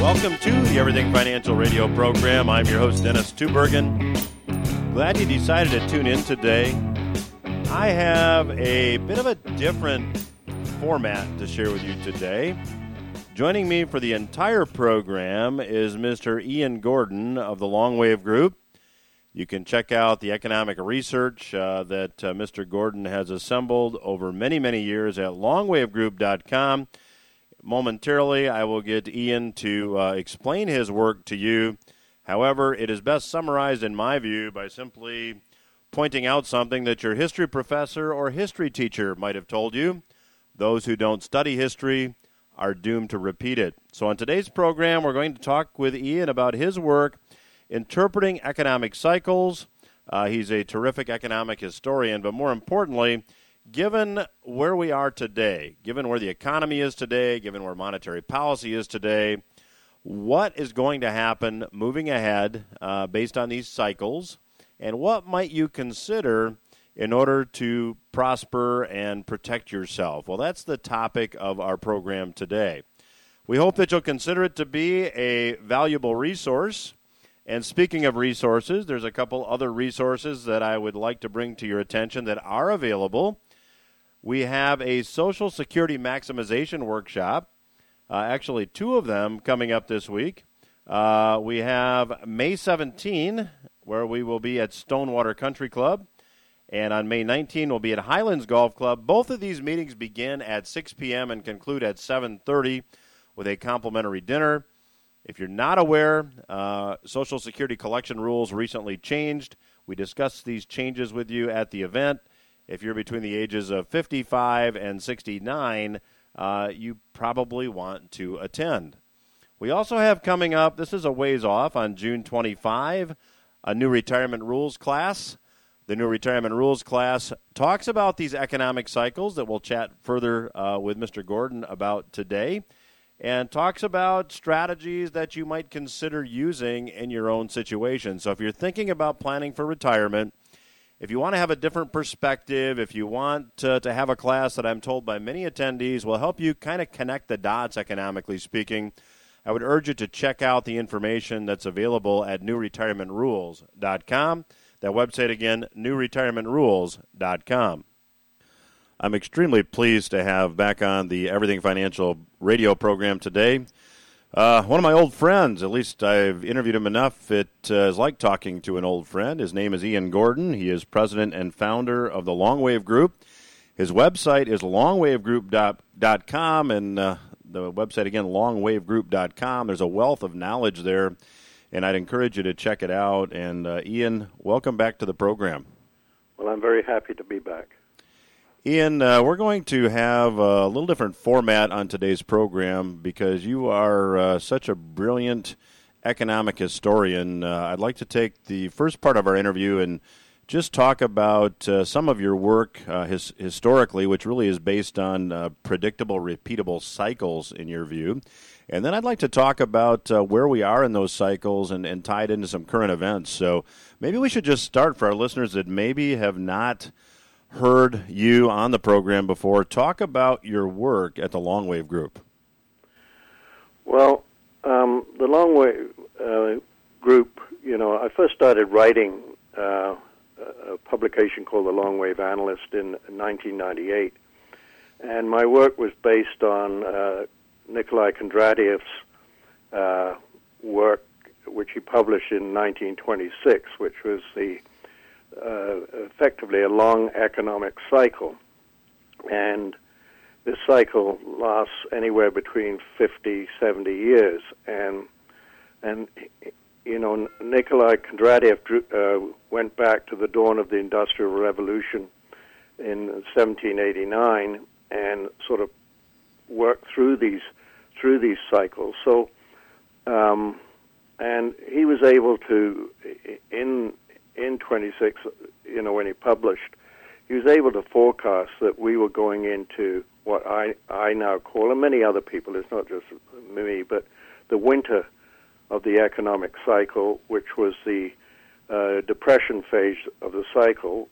Welcome to the Everything Financial Radio program. I'm your host, Dennis Tubbergen. Glad you decided to tune in today. I have a bit of a different format to share with you today. Joining me for the entire program is Mr. Ian Gordon of the Long Wave Group. You can check out the economic research that Mr. Gordon has assembled over many, many years at longwavegroup.com. Momentarily, I will get Ian to explain his work to you. However, it is best summarized, in my view, by simply pointing out something that your history professor or history teacher might have told you. Those who don't study history are doomed to repeat it. So on today's program, we're going to talk with Ian about his work interpreting economic cycles. He's a terrific economic historian, but more importantly, given where we are today, given where the economy is today, given where monetary policy is today, what is going to happen moving ahead based on these cycles, and what might you consider in order to prosper and protect yourself? Well, that's the topic of our program today. We hope that you'll consider it to be a valuable resource. And speaking of resources, there's a couple other resources that I would like to bring to your attention that are available. We have a Social Security Maximization Workshop, actually two of them coming up this week. We have May 17, where we will be at Stonewater Country Club, and on May 19, we'll be at Highlands Golf Club. Both of these meetings begin at 6 p.m. and conclude at 7:30 with a complimentary dinner. If you're not aware, Social Security collection rules recently changed. We discussed these changes with you at the event. If you're between the ages of 55 and 69, you probably want to attend. We also have coming up, this is a ways off, on June 25, a new retirement rules class. The new retirement rules class talks about these economic cycles that we'll chat further with Mr. Gordon about today, and talks about strategies that you might consider using in your own situation. So if you're thinking about planning for retirement, if you want to have a different perspective, if you want to have a class that I'm told by many attendees will help you kind of connect the dots economically speaking, I would urge you to check out the information that's available at newretirementrules.com. That website again, newretirementrules.com. I'm extremely pleased to have back on the Everything Financial radio program today one of my old friends. At least I've interviewed him enough. It is like talking to an old friend. His name is Ian Gordon. He is president and founder of the Long Wave Group. His website is longwavegroup.com, and the website again, longwavegroup.com. There's a wealth of knowledge there, and I'd encourage you to check it out. And Ian, welcome back to the program. Well, I'm very happy to be back. Ian, we're going to have a little different format on today's program because you are such a brilliant economic historian. I'd like to take the first part of our interview and just talk about some of your work historically, which really is based on predictable, repeatable cycles in your view. And then I'd like to talk about where we are in those cycles and tie it into some current events. So maybe we should just start for our listeners that maybe have not heard you on the program before. Talk about your work at the Long Wave Group. Well, the Long Wave Group, I first started writing a publication called The Long Wave Analyst in 1998, and my work was based on Nikolai Kondratiev's work, which he published in 1926, which was effectively a long economic cycle. And this cycle lasts anywhere between 50, 70 years. And Nikolai Kondratiev went back to the dawn of the Industrial Revolution in 1789 and sort of worked through these cycles. So, and he was able to, in 26, when he published, he was able to forecast that we were going into what I now call, and many other people, it's not just me, but the winter of the economic cycle, which was the depression phase of the cycle.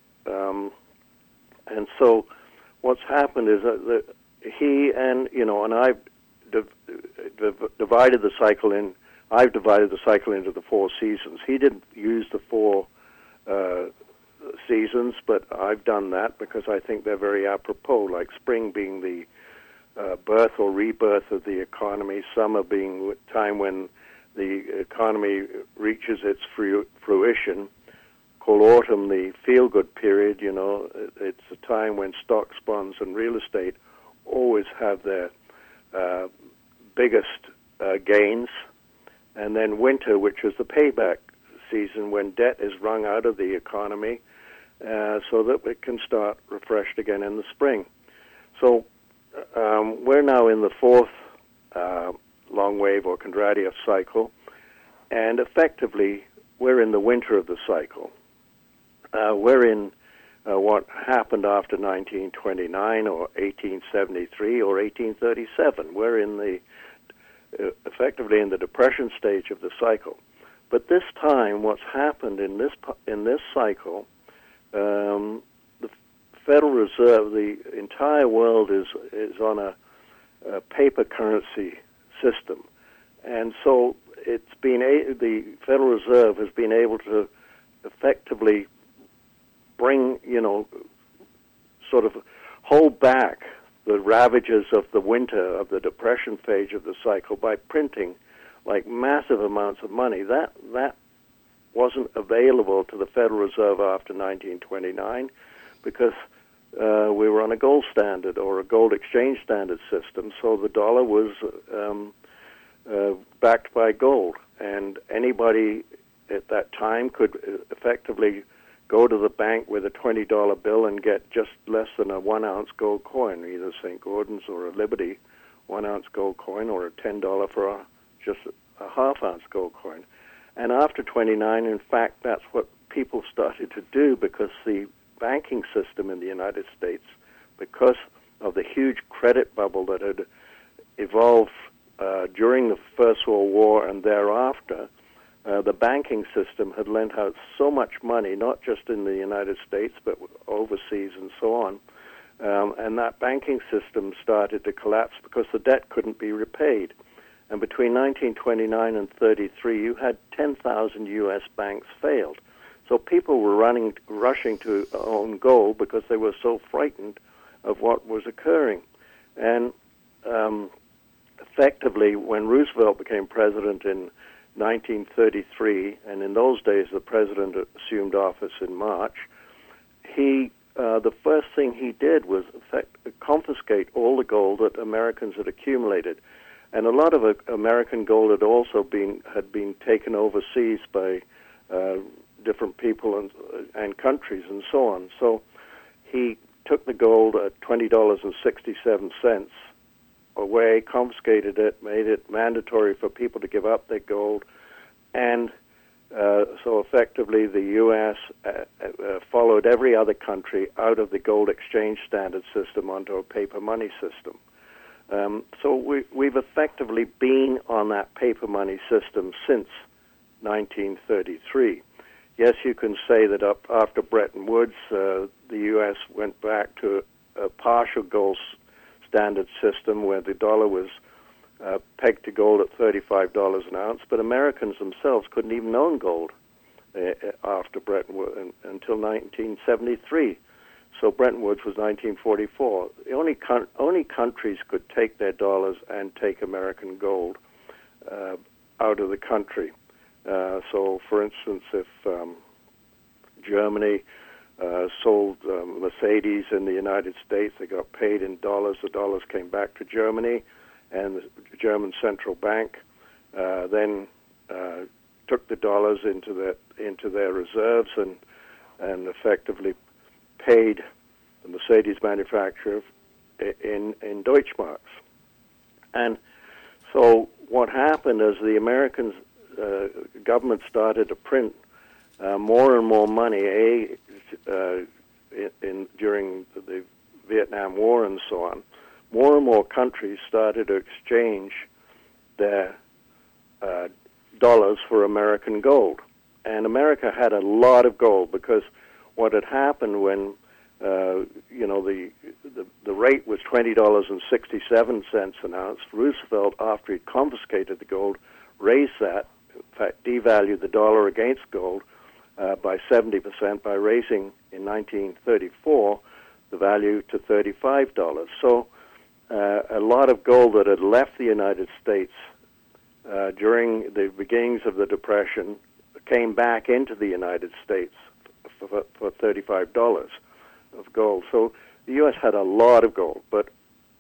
And so what's happened is that he and I've divided the cycle in. I've divided the cycle into the 4 seasons. He didn't use the 4 seasons, but I've done that because I think they're very apropos, like spring being the birth or rebirth of the economy, summer being time when the economy reaches its fruition, call autumn the feel-good period. You know, it's a time when stocks, bonds, and real estate always have their biggest gains, and then winter, which is the payback season when debt is wrung out of the economy so that it can start refreshed again in the spring. So we're now in the 4th long wave or Kondratiev cycle, and effectively we're in the winter of the cycle. We're in what happened after 1929 or 1873 or 1837. We're in the effectively in the depression stage of the cycle. But this time, what's happened in this cycle, the Federal Reserve, the entire world is on a paper currency system, and so the Federal Reserve has been able to effectively bring, sort of hold back the ravages of the winter, of the depression phase of the cycle, by printing like massive amounts of money. That wasn't available to the Federal Reserve after 1929 because we were on a gold standard or a gold exchange standard system, so the dollar was backed by gold, and anybody at that time could effectively go to the bank with a $20 bill and get just less than a 1-ounce gold coin, either St. Gordon's or a Liberty 1-ounce gold coin, or a $10 for just a half-ounce gold coin. And after 29, in fact, that's what people started to do, because the banking system in the United States, because of the huge credit bubble that had evolved during the First World War and thereafter, the banking system had lent out so much money, not just in the United States, but overseas and so on. And that banking system started to collapse because the debt couldn't be repaid. And between 1929 and 33, you had 10,000 U.S. banks failed. So people were rushing to own gold because they were so frightened of what was occurring. And effectively, when Roosevelt became president in 1933, and in those days the president assumed office in March, the first thing he did was confiscate all the gold that Americans had accumulated. And a lot of American gold had also been taken overseas by different people and countries and so on. So he took the gold at $20.67 away, confiscated it, made it mandatory for people to give up their gold, and so effectively the U.S. Followed every other country out of the gold exchange standard system onto a paper money system. So we've effectively been on that paper money system since 1933. Yes, you can say that after Bretton Woods, the U.S. went back to a partial gold standard system where the dollar was pegged to gold at $35 an ounce, but Americans themselves couldn't even own gold after Bretton Woods until 1973. So Bretton Woods was 1944. The only countries could take their dollars and take American gold out of the country. So, for instance, if Germany sold Mercedes in the United States, they got paid in dollars. The dollars came back to Germany, and the German central bank then took the dollars into their reserves and effectively paid the Mercedes manufacturer in Deutschmarks. And so what happened is the American government started to print more and more money, during the Vietnam War and so on. More and more countries started to exchange their dollars for American gold. And America had a lot of gold because what had happened when the rate was $20.67 an ounce. Roosevelt, after he'd confiscated the gold, raised that, in fact, devalued the dollar against gold by 70% by raising, in 1934, the value to $35. So a lot of gold that had left the United States during the beginnings of the Depression came back into the United States for $35 of gold. So the U.S. had a lot of gold, but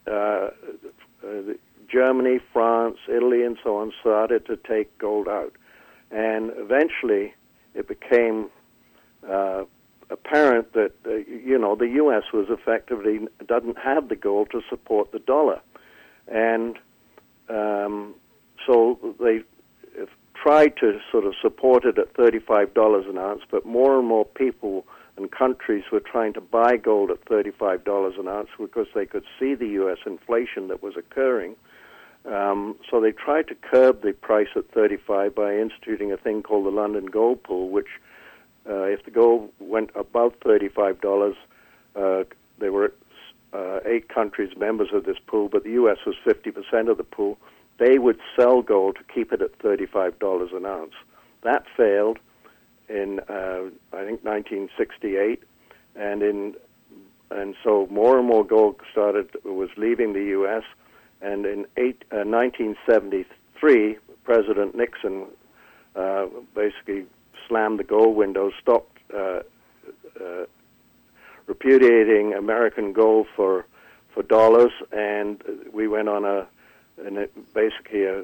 Germany, France, Italy, and so on started to take gold out. And eventually it became apparent that, the U.S. was effectively doesn't have the gold to support the dollar. And so they tried to sort of support it at $35 an ounce, but more and more people and countries were trying to buy gold at $35 an ounce because they could see the U.S. inflation that was occurring. So they tried to curb the price at $35 by instituting a thing called the London Gold Pool, which if the gold went above $35, there were 8 countries members of this pool, but the U.S. was 50% of the pool. They would sell gold to keep it at $35 an ounce. That failed in, I think, 1968, and so more and more gold was leaving the U.S., and in 1973, President Nixon basically slammed the gold window, stopped repudiating American gold for dollars, and we went on basically a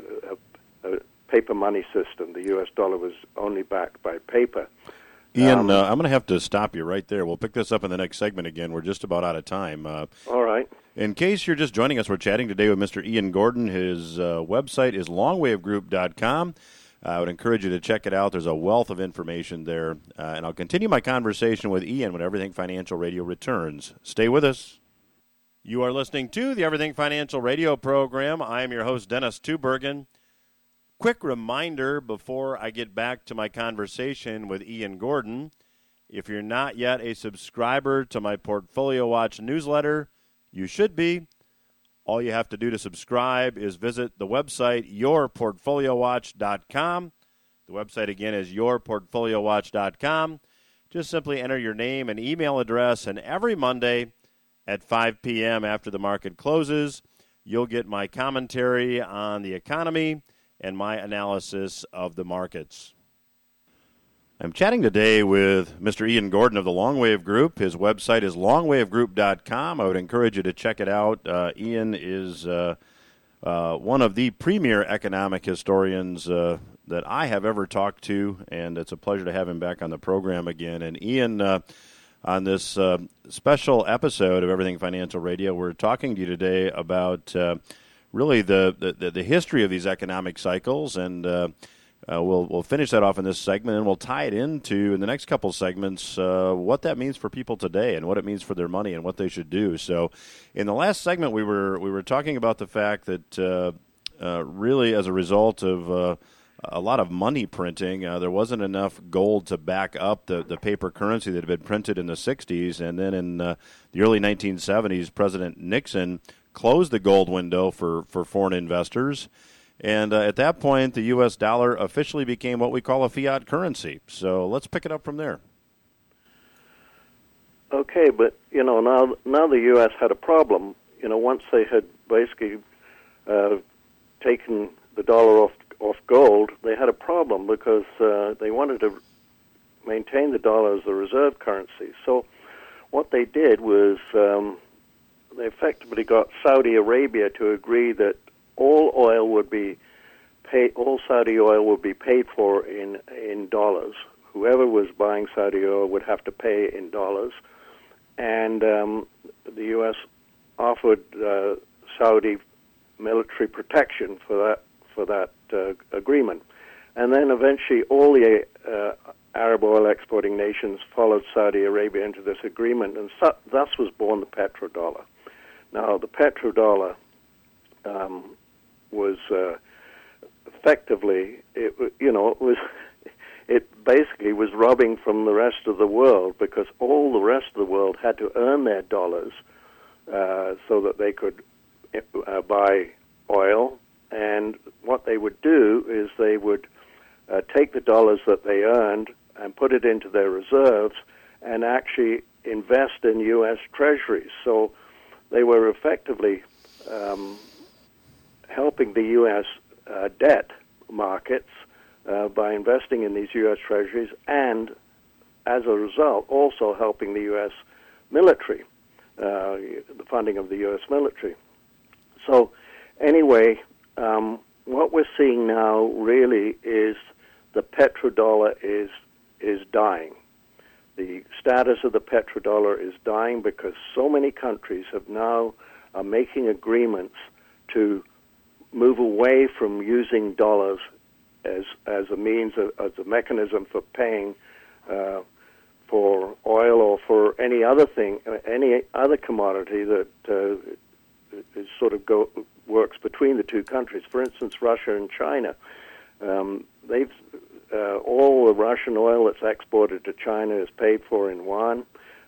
paper money system. The U.S. dollar was only backed by paper. Ian, I'm going to have to stop you right there. We'll pick this up in the next segment again. We're just about out of time. All right. In case you're just joining us, we're chatting today with Mr. Ian Gordon. His website is longwaveGroup.com. I would encourage you to check it out. There's a wealth of information there. And I'll continue my conversation with Ian when Everything Financial Radio returns. Stay with us. You are listening to the Everything Financial Radio program. I am your host, Dennis Tubergen. Quick reminder before I get back to my conversation with Ian Gordon. If you're not yet a subscriber to my Portfolio Watch newsletter, you should be. All you have to do to subscribe is visit the website, yourportfoliowatch.com. The website, again, is yourportfoliowatch.com. Just simply enter your name and email address, and every Monday at 5 p.m. after the market closes, you'll get my commentary on the economy and my analysis of the markets. I'm chatting today with Mr. Ian Gordon of the Longwave Group. His website is longwavegroup.com. I would encourage you to check it out. Ian is one of the premier economic historians that I have ever talked to, and it's a pleasure to have him back on the program again. And Ian, on this special episode of Everything Financial Radio, we're talking to you today about really the history of these economic cycles, and we'll finish that off in this segment, and we'll tie it into, in the next couple segments, what that means for people today and what it means for their money and what they should do. So in the last segment, we were talking about the fact that really as a result of a lot of money printing, there wasn't enough gold to back up the paper currency that had been printed in the 60s. And then in the early 1970s, President Nixon closed the gold window for foreign investors. And at that point, the U.S. dollar officially became what we call a fiat currency. So let's pick it up from there. Okay, but, now the U.S. had a problem. Once they had basically taken the dollar off gold, they had a problem because they wanted to maintain the dollar as the reserve currency. So what they did was they effectively got Saudi Arabia to agree that all Saudi oil would be paid for in dollars. Whoever was buying Saudi oil would have to pay in dollars, and the U.S. offered Saudi military protection for that agreement. And then eventually all the Arab oil exporting nations followed Saudi Arabia into this agreement, and thus was born the petrodollar. Now, the petrodollar was effectively, it basically was robbing from the rest of the world, because all the rest of the world had to earn their dollars so that they could buy oil. And what they would do is they would take the dollars that they earned and put it into their reserves and actually invest in U.S. treasuries. So they were effectively helping the U.S. Debt markets by investing in these U.S. treasuries, and as a result also helping the U.S. military, the funding of the U.S. military. So anyway, what we're seeing now really is the petrodollar is dying. The status of the petrodollar is dying because so many countries are making agreements to move away from using dollars as a means as a mechanism for paying for oil or for any other thing, any other commodity that is sort of works between the two countries. For instance, Russia and China, they've all the Russian oil that's exported to China is paid for in yuan.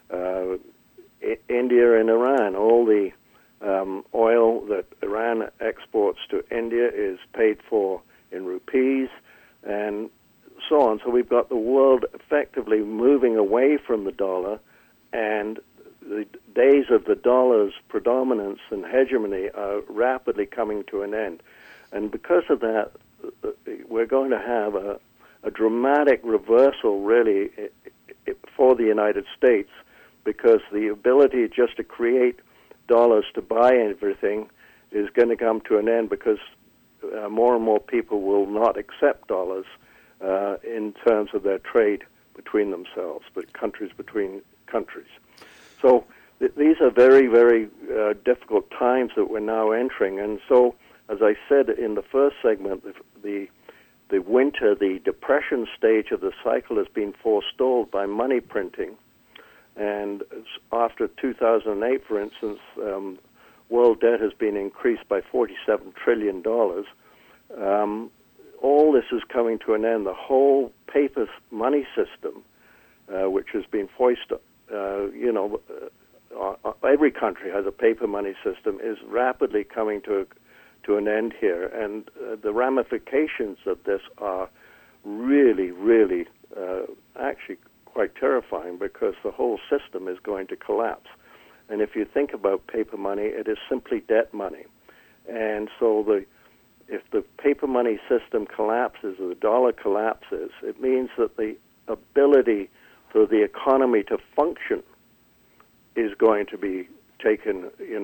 India and Iran, all the oil that Iran exports to India is paid for in rupees, and so on. So we've got the world effectively moving away from the dollar, and the days of the dollar's predominance and hegemony are rapidly coming to an end. And because of that, we're going to have a dramatic reversal, really, for the United States, because the ability just to create dollars to buy everything is going to come to an end, because more and more people will not accept dollars in terms of their trade between themselves, but countries between countries. So these are very, very difficult times that we're now entering. And so, as I said in the first segment, the winter, the depression stage of the cycle has been forestalled by money printing. And after 2008, for instance, world debt has been increased by $47 trillion. All this is coming to an end. The whole paper money system, which has been foisted, every country has a paper money system, is rapidly coming to an end here. And the ramifications of this are really, really actually quite terrifying, because the whole system is going to collapse. And if you think about paper money, it is simply debt money. And so if the paper money system collapses, or the dollar collapses, it means that the ability for the economy to function is going to be taken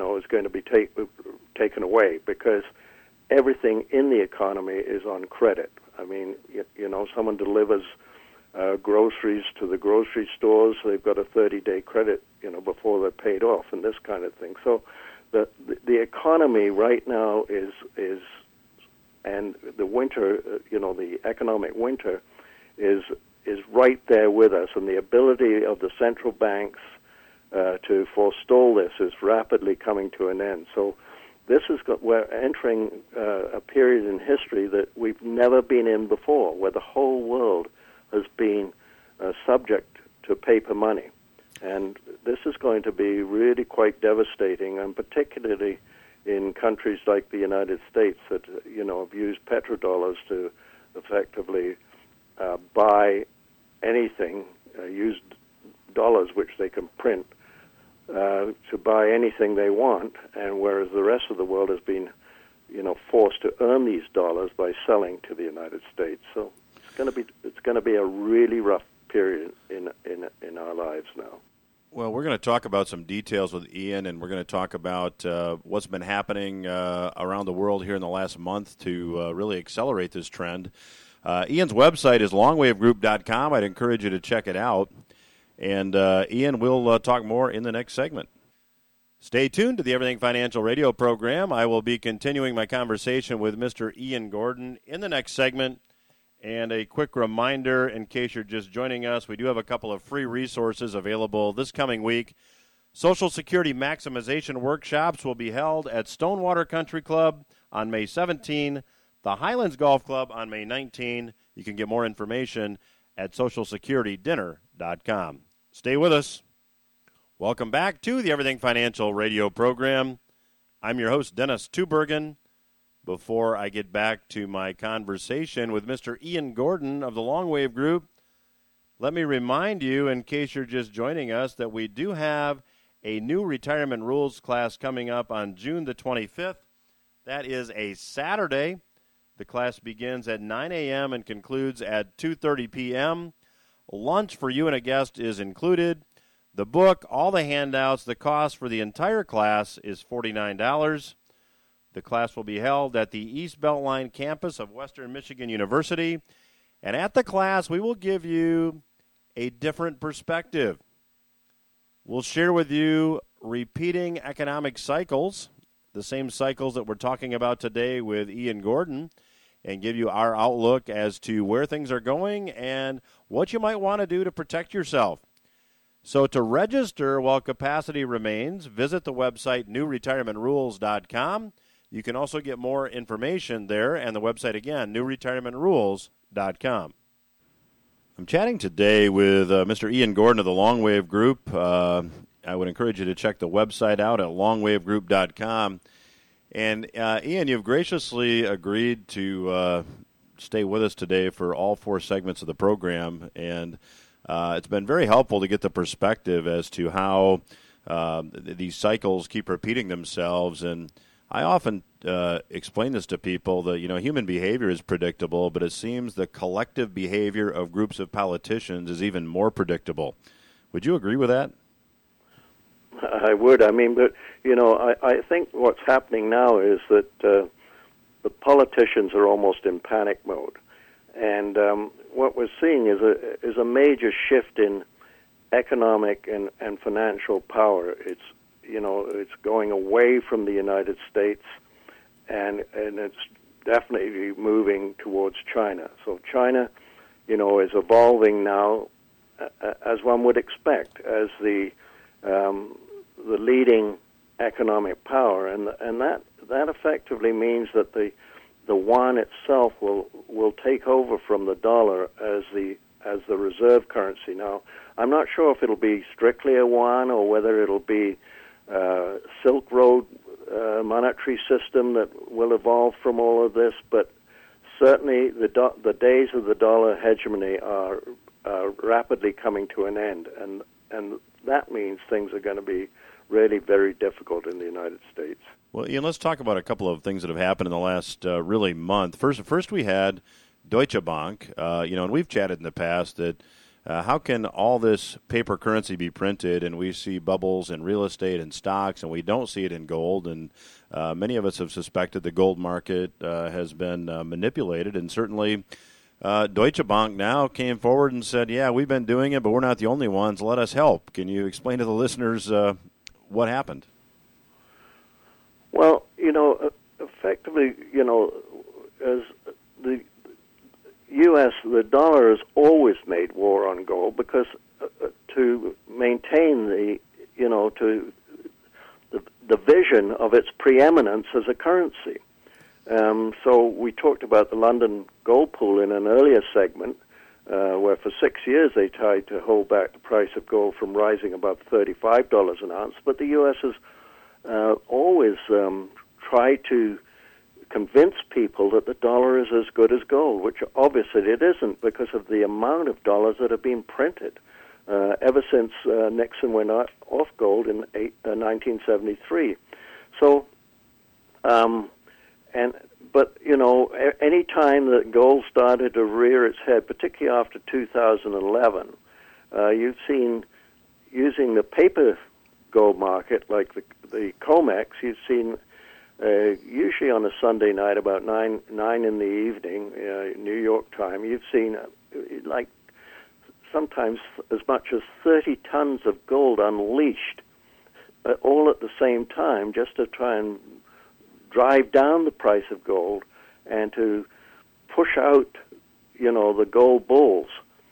away, because everything in the economy is on credit. I mean, someone delivers groceries to the grocery stores, they've got a 30-day credit, before they're paid off, and this kind of thing. So the economy right now is and the winter, the economic winter is right there with us, and the ability of the central banks to forestall this is rapidly coming to an end. So we're entering a period in history that we've never been in before, where the whole world has been subject to paper money. And this is going to be really quite devastating, and particularly in countries like the United States that, have used petrodollars to effectively buy anything, use dollars which they can print to buy anything they want, and whereas the rest of the world has been, forced to earn these dollars by selling to the United States. So it's going to be a really rough period in our lives now. Well, we're going to talk about some details with Ian, and we're going to talk about what's been happening around the world here in the last month to really accelerate this trend. Ian's website is longwaveGroup.com. I'd encourage you to check it out. And Ian, we'll talk more in the next segment. Stay tuned to the Everything Financial radio program. I will be continuing my conversation with Mr. Ian Gordon in the next segment. And a quick reminder, in case you're just joining us, we do have a couple of free resources available this coming week. Social Security maximization workshops will be held at Stonewater Country Club on May 17, the Highlands Golf Club on May 19. You can get more information at socialsecuritydinner.com. Stay with us. Welcome back to the Everything Financial radio program. I'm your host, Dennis Tubergen. Before I get back to my conversation with Mr. Ian Gordon of the Long Wave Group, let me remind you, in case you're just joining us, that we do have a new retirement rules class coming up on June the 25th. That is a Saturday. The class begins at 9 a.m. and concludes at 2:30 p.m. Lunch for you and a guest is included. The book, all the handouts, the cost for the entire class is $49. The class will be held at the East Beltline campus of Western Michigan University. And at the class, we will give you a different perspective. We'll share with you repeating economic cycles, the same cycles that we're talking about today with Ian Gordon, and give you our outlook as to where things are going and what you might want to do to protect yourself. So to register while capacity remains, visit the website newretirementrules.com. You can also get more information there, and the website again, newretirementrules.com. I'm chatting today with Mr. Ian Gordon of the Long Wave Group. I would encourage you to check the website out at longwavegroup.com. And Ian, you've graciously agreed to stay with us today for all four segments of the program, and it's been very helpful to get the perspective as to how these cycles keep repeating themselves. And I often explain this to people that, human behavior is predictable, but it seems the collective behavior of groups of politicians is even more predictable. Would you agree with that? I would. But, I think what's happening now is that the politicians are almost in panic mode. And what we're seeing is a major shift in economic and financial power. It's going away from the United States, and it's definitely moving towards China. So China, is evolving now, as one would expect, as the leading economic power, and that effectively means that the yuan itself will take over from the dollar as the reserve currency. Now, I'm not sure if it'll be strictly a yuan or whether it'll be Silk Road monetary system that will evolve from all of this, but certainly the days of the dollar hegemony are rapidly coming to an end, and that means things are going to be really very difficult in the United States. Well, Ian, let's talk about a couple of things that have happened in the last really month. First we had Deutsche Bank, and we've chatted in the past that how can all this paper currency be printed and we see bubbles in real estate and stocks and we don't see it in gold? And many of us have suspected the gold market has been manipulated, and certainly Deutsche Bank now came forward and said, yeah, we've been doing it, but we're not the only ones. Let us help. Can you explain to the listeners what happened? Well, effectively, as the U.S., the dollar has always made war on gold because to maintain the vision of its preeminence as a currency. So we talked about the London Gold Pool in an earlier segment, where for 6 years they tried to hold back the price of gold from rising above $35 an ounce, but the U.S. has always try to convince people that the dollar is as good as gold, which obviously it isn't because of the amount of dollars that have been printed ever since Nixon went off gold in 1973. So, any time that gold started to rear its head, particularly after 2011, you've seen using the paper gold market like the COMEX, you've seen usually on a Sunday night about 9 in the evening, New York time, you've seen like sometimes as much as 30 tons of gold unleashed all at the same time just to try and drive down the price of gold and to push out, the gold bulls.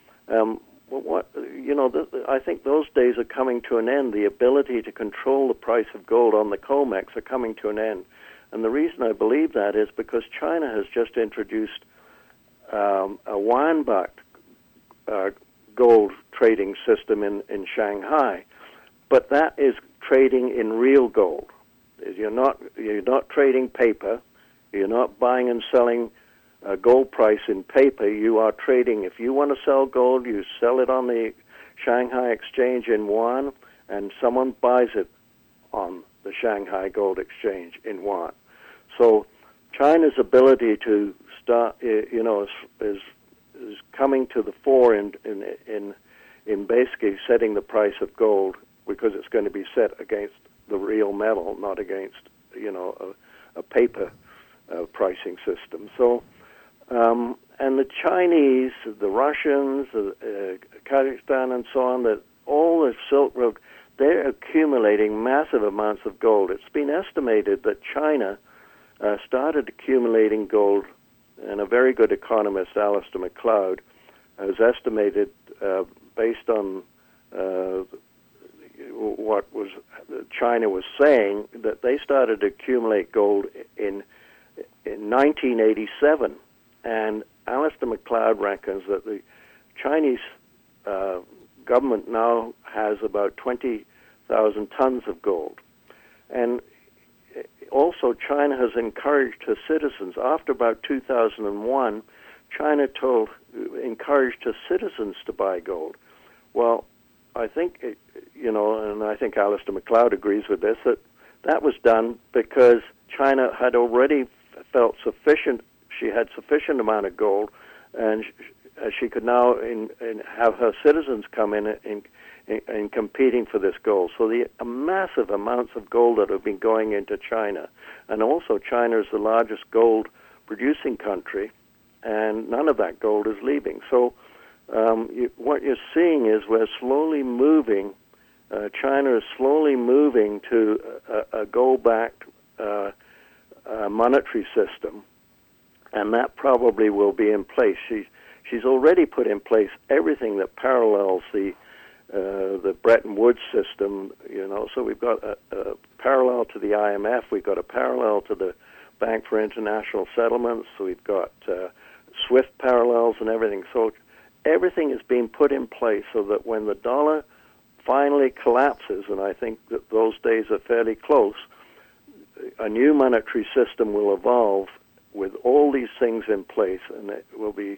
I think those days are coming to an end. The ability to control the price of gold on the COMEX are coming to an end. And the reason I believe that is because China has just introduced a yuan-backed gold trading system in Shanghai. But that is trading in real gold. You're not trading paper. You're not buying and selling a gold price in paper. You are trading. If you want to sell gold, you sell it on the Shanghai Exchange in yuan, and someone buys it on the Shanghai Gold Exchange in yuan. So China's ability to start, is coming to the fore in basically setting the price of gold, because it's going to be set against the real metal, not against a paper pricing system. So, and the Chinese, the Russians, Kazakhstan, and so on, that all the Silk Road, they're accumulating massive amounts of gold. It's been estimated that China started accumulating gold, and a very good economist, Alistair MacLeod, has estimated, based on what was China was saying, that they started to accumulate gold in 1987, and Alistair MacLeod reckons that the Chinese government now has about 20,000 tons of gold. And also China has encouraged her citizens, after about 2001, China encouraged her citizens to buy gold. Well, I think, and I think Alistair MacLeod agrees with this, that was done because China had already felt she had sufficient amount of gold, and she could now have her citizens come in competing for this gold. So the massive amounts of gold that have been going into China, and also China is the largest gold producing country, and none of that gold is leaving. So what you're seeing is we're slowly moving, China is slowly moving to a gold-backed monetary system, and that probably will be in place. She's already put in place everything that parallels the Bretton Woods system. So we've got a parallel to the IMF. We've got a parallel to the Bank for International Settlements. So we've got SWIFT parallels and everything. So everything is being put in place so that when the dollar finally collapses, and I think that those days are fairly close, a new monetary system will evolve with all these things in place, and it will be,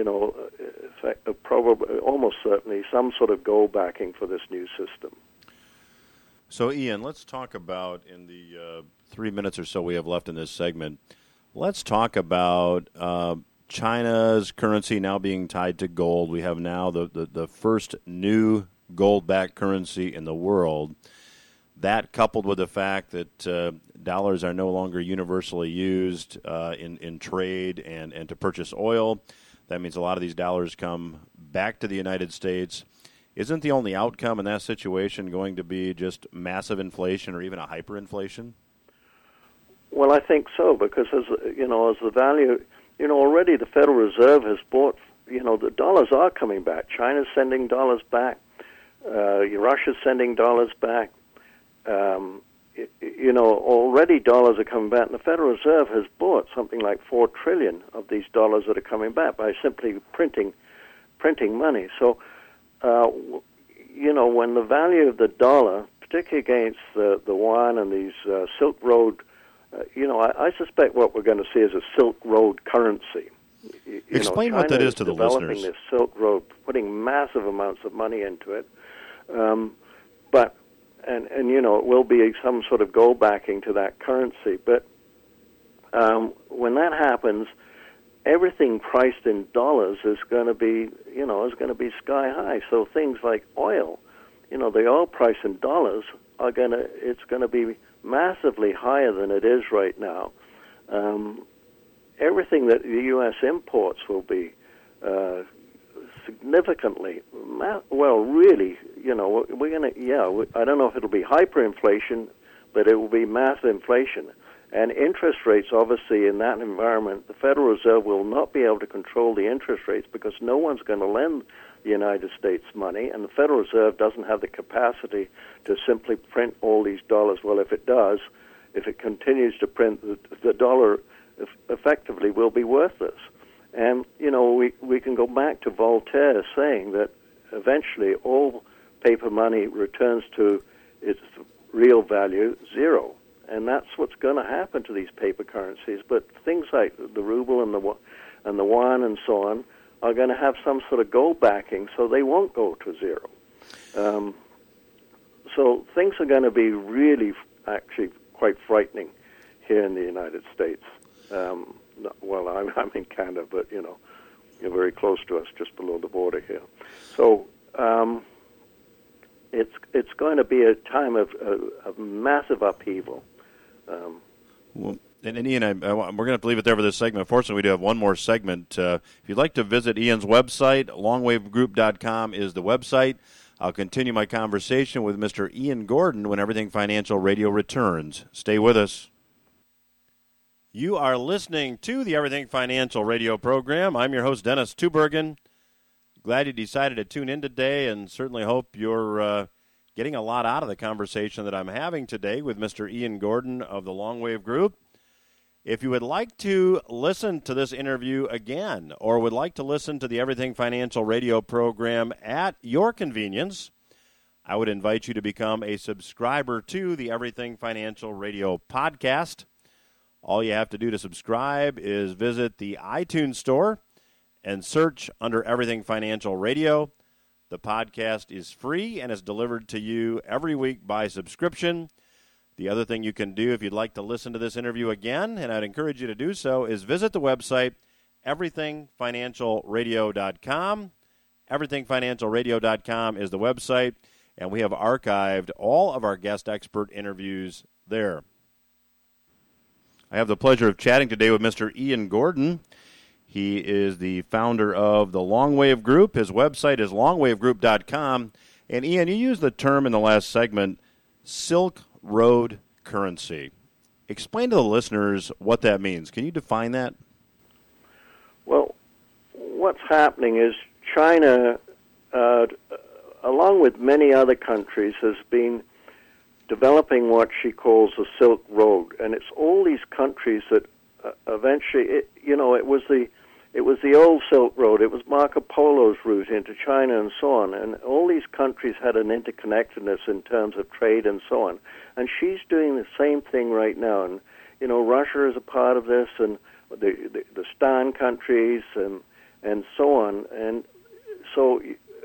probably, almost certainly, some sort of gold backing for this new system. So, Ian, let's talk about, in the 3 minutes or so we have left in this segment, let's talk about China's currency now being tied to gold. We have now the first new gold-backed currency in the world. That, coupled with the fact that dollars are no longer universally used in trade and to purchase oil, that means a lot of these dollars come back to the United States. Isn't the only outcome in that situation going to be just massive inflation or even a hyperinflation? Well, I think so, because as the value, already the Federal Reserve has bought, the dollars are coming back. China's sending dollars back. Russia's sending dollars back. Already dollars are coming back, and the Federal Reserve has bought something like $4 trillion of these dollars that are coming back by simply printing money. So, when the value of the dollar, particularly against the yuan and these Silk Road, I suspect what we're going to see is a Silk Road currency. Explain what that is to the listeners. Developing this Silk Road, putting massive amounts of money into it, it will be some sort of gold backing to that currency. But when that happens, everything priced in dollars is going to be, sky high. So things like oil, the oil price in dollars it's going to be massively higher than it is right now. Everything that the U.S. imports will be significantly, really, we're going to, I don't know if it'll be hyperinflation, but it will be mass inflation. And interest rates, obviously, in that environment, the Federal Reserve will not be able to control the interest rates because no one's going to lend the United States money, and the Federal Reserve doesn't have the capacity to simply print all these dollars. Well, if it does, if it continues to print, the dollar effectively will be worthless. And, we can go back to Voltaire saying that eventually all paper money returns to its real value, zero. And that's what's going to happen to these paper currencies. But things like the ruble and the yuan and so on are going to have some sort of gold backing, so they won't go to zero. So things are going to be really, actually, quite frightening here in the United States. Well, I'm in Canada, but you're very close to us, just below the border here. So it's going to be a time of massive upheaval. Well, and Ian, we're going to have to leave it there for this segment. Unfortunately, we do have one more segment. If you'd like to visit Ian's website, longwavegroup.com is the website. I'll continue my conversation with Mr. Ian Gordon when Everything Financial Radio returns. Stay with us. You are listening to the Everything Financial Radio program. I'm your host, Dennis Tubergen. Glad you decided to tune in today, and certainly hope you're getting a lot out of the conversation that I'm having today with Mr. Ian Gordon of the Long Wave Group. If you would like to listen to this interview again or would like to listen to the Everything Financial Radio program at your convenience, I would invite you to become a subscriber to the Everything Financial Radio podcast. All you have to do to subscribe is visit the iTunes store and search under Everything Financial Radio. The podcast is free and is delivered to you every week by subscription. The other thing you can do if you'd like to listen to this interview again, and I'd encourage you to do so, is visit the website, everythingfinancialradio.com. Everythingfinancialradio.com is the website, and we have archived all of our guest expert interviews there. I have the pleasure of chatting today with Mr. Ian Gordon. He is the founder of the Long Wave Group. His website is longwavegroup.com. And Ian, you used the term in the last segment, Silk Road currency. Explain to the listeners what that means. Can you define that? Well, what's happening is China, along with many other countries, has been developing what she calls the Silk Road, and it's all these countries that eventually, it was the old Silk Road. It was Marco Polo's route into China and so on, and all these countries had an interconnectedness in terms of trade and so on. And she's doing the same thing right now, and Russia is a part of this, and the Stan countries and so on. And so,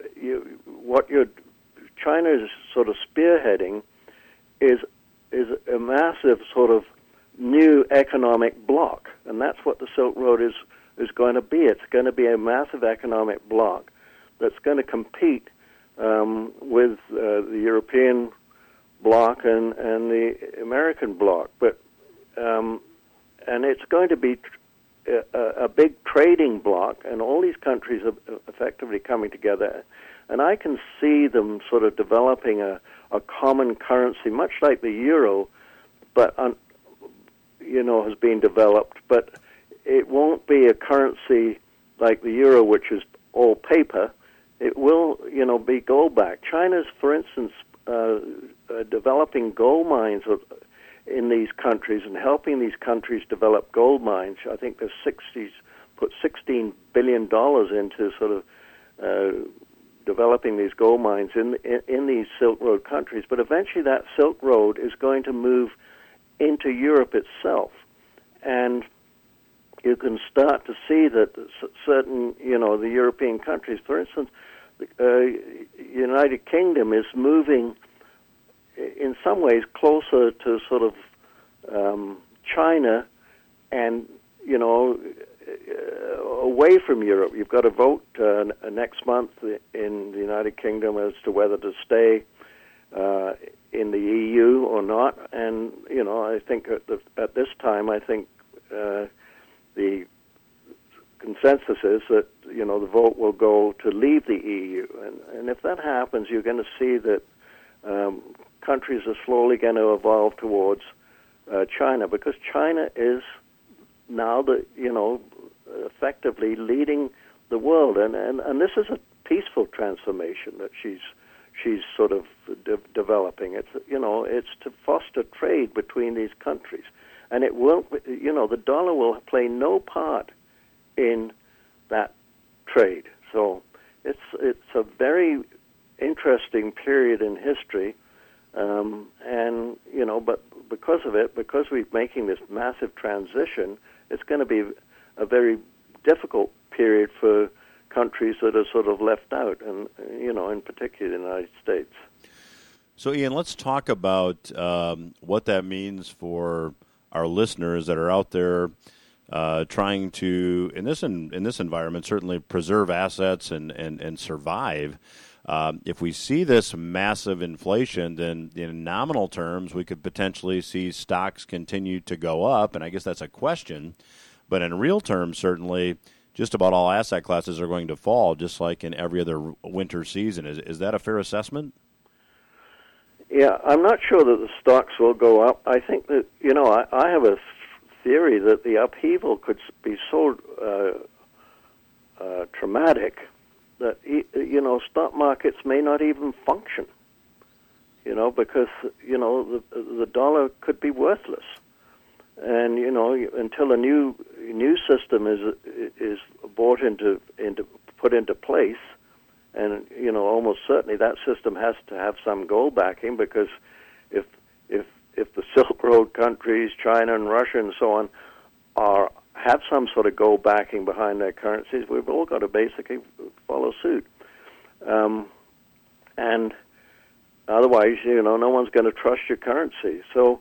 China is sort of spearheading is a massive sort of new economic bloc, and that's what the Silk Road is going to be. It's going to be a massive economic bloc that's going to compete with the European bloc and the American bloc, and it's going to be a big trading bloc, and all these countries are effectively coming together. And I can see them sort of developing a common currency, much like the euro, but has been developed. But it won't be a currency like the euro, which is all paper. It will, be gold-backed. China's, for instance, developing gold mines in these countries and helping these countries develop gold mines. I think there's put $16 billion into sort of developing these gold mines in these Silk Road countries. But eventually that Silk Road is going to move into Europe itself. And you can start to see that certain, the European countries, for instance, the United Kingdom is moving in some ways closer to sort of China and, away from Europe. You've got a vote next month in the United Kingdom as to whether to stay in the EU or not. And, I think at this time, the consensus is that, the vote will go to leave the EU. And if that happens, you're going to see that countries are slowly going to evolve towards China, because China is now effectively leading the world. And this is a peaceful transformation that she's sort of developing. It's to foster trade between these countries, and it won't. The dollar will play no part in that trade. So it's a very interesting period in history, and but because of it, because we're making this massive transition, it's going to be a very difficult period for countries that are sort of left out, and in particular the United States. So, Ian, let's talk about what that means for our listeners that are out there trying to, in this environment, certainly preserve assets and survive. If we see this massive inflation, then in nominal terms, we could potentially see stocks continue to go up, and I guess that's a question. But in real terms, certainly, just about all asset classes are going to fall, just like in every other winter season. Is that a fair assessment? Yeah, I'm not sure that the stocks will go up. I think that, I have a theory that the upheaval could be so traumatic that, stock markets may not even function, because, the dollar could be worthless. And, until a new system is put into place, and almost certainly that system has to have some gold backing, because if the Silk Road countries, China and Russia and so on, have some sort of gold backing behind their currencies, we've all got to basically follow suit. And otherwise, no one's going to trust your currency. So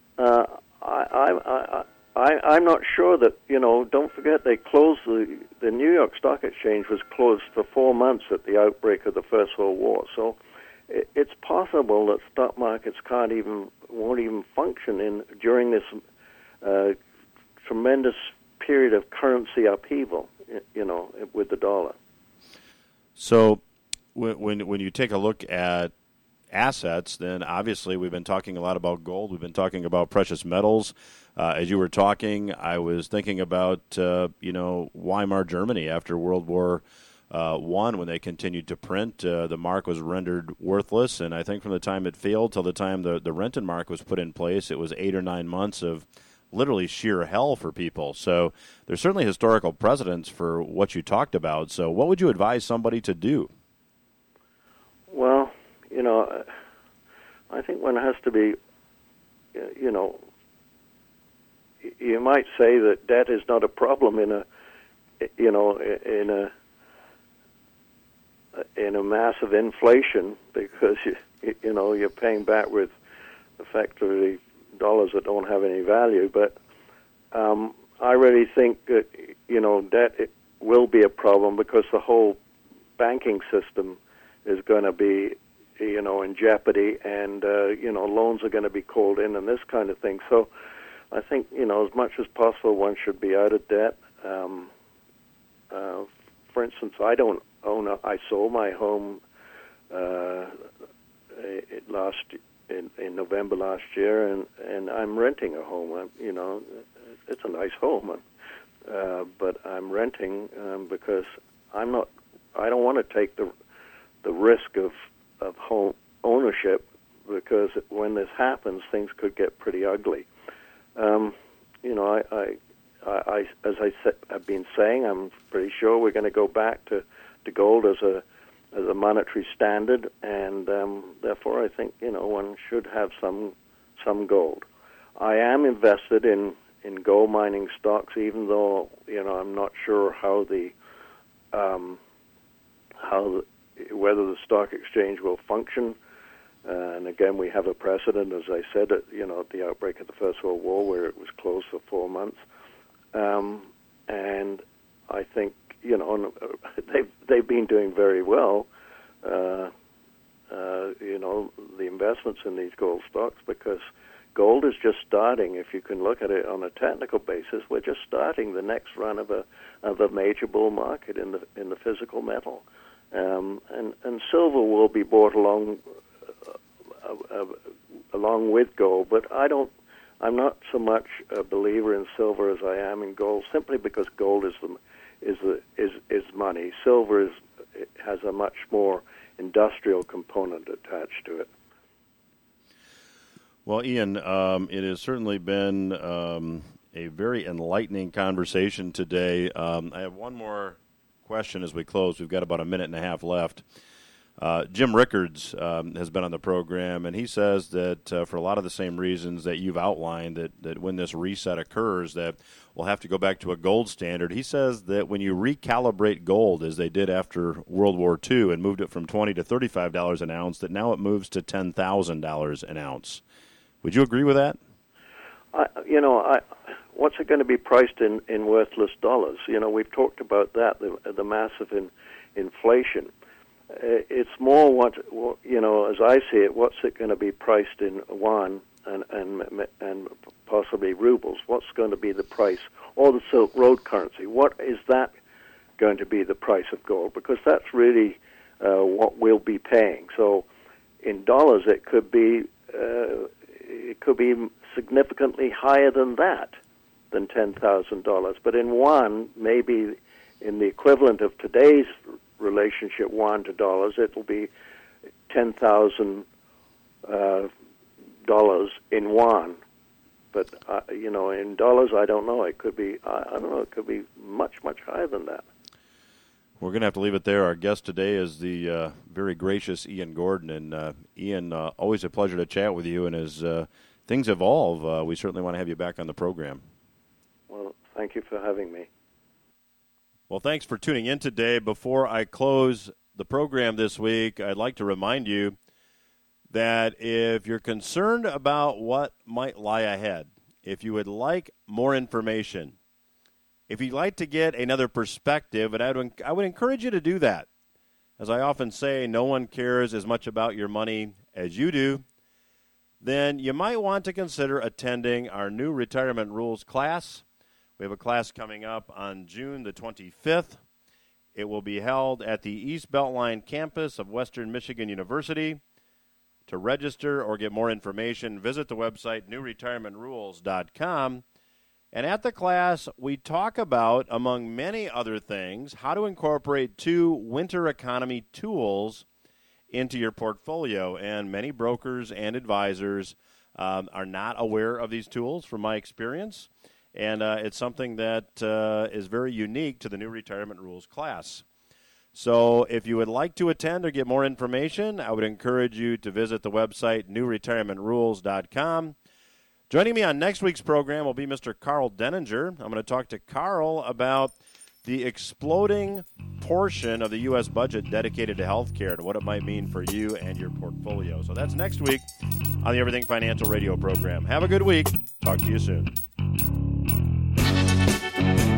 I'm not sure that, don't forget they closed the New York Stock Exchange was closed for 4 months at the outbreak of the First World War. So it's possible that stock markets won't even function during this tremendous period of currency upheaval, with the dollar. So when you take a look at assets, then obviously we've been talking a lot about gold. We've been talking about precious metals. As you were talking, I was thinking about, Weimar Germany after World War I, when they continued to print. The mark was rendered worthless, and I think from the time it failed till the time the Renton mark was put in place, it was 8 or 9 months of literally sheer hell for people. So there's certainly historical precedents for what you talked about. So what would you advise somebody to do? Well, I think one has to be, you might say that debt is not a problem in a massive inflation, because you're paying back with effectively dollars that don't have any value. But I really think that debt will be a problem, because the whole banking system is going to be in jeopardy, and loans are going to be called in and this kind of thing. So I think as much as possible one should be out of debt. For instance, I don't own I sold my home in November last year, and I'm renting a home. It's a nice home, but I'm renting because I don't want to take the risk of home ownership, because when this happens, things could get pretty ugly. As I've been saying, I'm pretty sure we're going to go back to gold as a monetary standard, and therefore I think one should have some gold. I am invested in gold mining stocks, even though I'm not sure whether the stock exchange will function. And again, we have a precedent, as I said, at the outbreak of the First World War, where it was closed for 4 months. And I think they've been doing very well. The investments in these gold stocks, because gold is just starting. If you can look at it on a technical basis, we're just starting the next run of a major bull market in the physical metal. And silver will be bought along with gold, but I'm not so much a believer in silver as I am in gold, simply because gold is money. Silver has a much more industrial component attached to it. Well, Ian, it has certainly been a very enlightening conversation today. I have one more question as we close. We've got about a minute and a half left. Jim Rickards has been on the program, and he says that for a lot of the same reasons that you've outlined, that when this reset occurs, that we'll have to go back to a gold standard. He says that when you recalibrate gold, as they did after World War II and moved it from $20 to $35 an ounce, that now it moves to $10,000 an ounce. Would you agree with that? What's it going to be priced in worthless dollars? We've talked about that, the massive inflation. It's more as I see it, what's it going to be priced in yuan and possibly rubles? What's going to be the price? Or the Silk Road currency? What is that going to be the price of gold? Because that's really what we'll be paying. So in dollars, it could be significantly higher than that, than $10,000. But in yuan, maybe in the equivalent of today's relationship yuan to dollars, it'll be $10,000 in yuan. But in dollars, I don't know. It could be It could be much higher than that. We're going to have to leave it there. Our guest today is the very gracious Ian Gordon. And Ian, always a pleasure to chat with you. And as things evolve, we certainly want to have you back on the program. Well, thank you for having me. Well, thanks for tuning in today. Before I close the program this week, I'd like to remind you that if you're concerned about what might lie ahead, if you would like more information, if you'd like to get another perspective, and I would encourage you to do that. As I often say, no one cares as much about your money as you do. Then you might want to consider attending our new Retirement Rules class. We have a class coming up on June the 25th. It will be held at the East Beltline campus of Western Michigan University. To register or get more information, visit the website newretirementrules.com. And at the class, we talk about, among many other things, how to incorporate 2 winter economy tools into your portfolio. And many brokers and advisors are not aware of these tools, from my experience. And it's something that is very unique to the New Retirement Rules class. So if you would like to attend or get more information, I would encourage you to visit the website newretirementrules.com. Joining me on next week's program will be Mr. Carl Denninger. I'm going to talk to Carl about the exploding portion of the U.S. budget dedicated to healthcare and what it might mean for you and your portfolio. So that's next week on the Everything Financial Radio program. Have a good week. Talk to you soon.